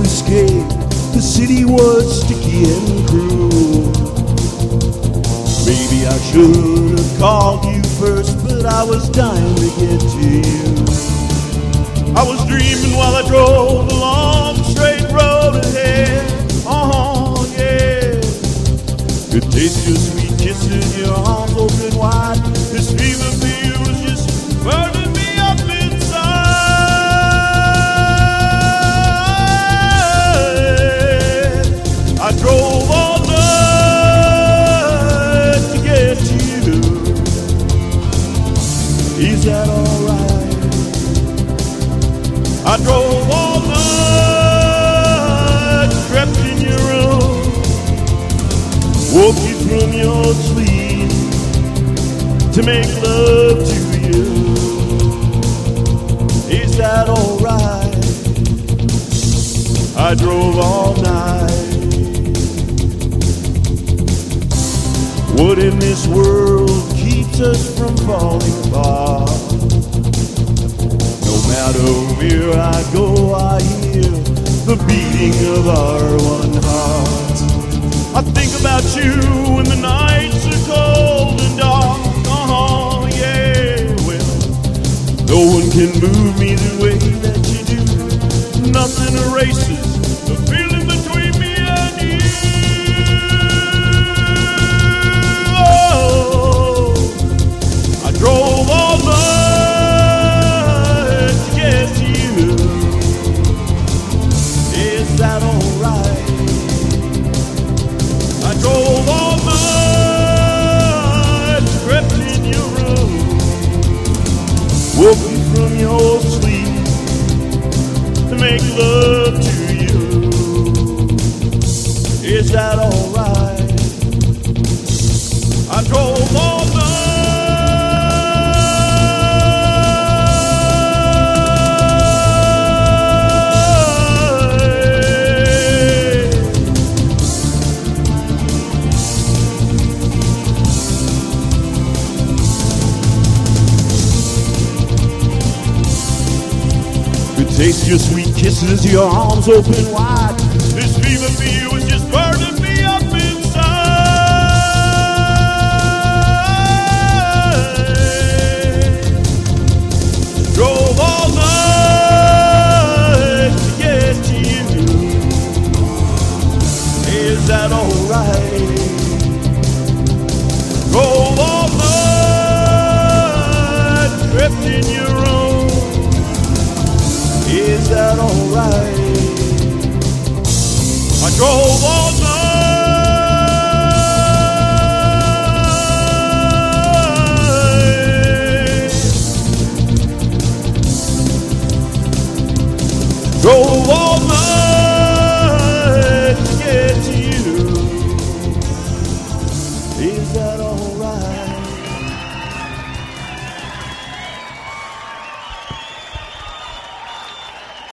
escape. The city was sticky and cruel. Maybe I should have called you first, but I was dying to get to you. I was dreaming while I drove along the straight road ahead. Oh, yeah. Could taste your sweet kisses, your arms open wide. This fever for you was just burning me up inside. I drove all night to get to you. Is that alright? I drove all night, crept in your room, woke you from your sleep to make love to you. Is that alright? I drove all night. What in this world keeps us from falling apart? No matter where I go, I hear the beating of our one heart. I think about you when the nights are cold and dark. Oh, yeah, well, no one can move me the way that you do. Nothing erases the feeling between me and you. Oh, I drove all night to get to you. Is that alright? I drove all night, crept in your room, woke you from your sleep to make love to you. Is that alright? I drove all night. Could taste your sweet kisses, your arms open wide. This fever for you is just burning me up inside. Drove all night to get to you. Is that alright? Drove all night, crept in your room. Is that alright? I drove all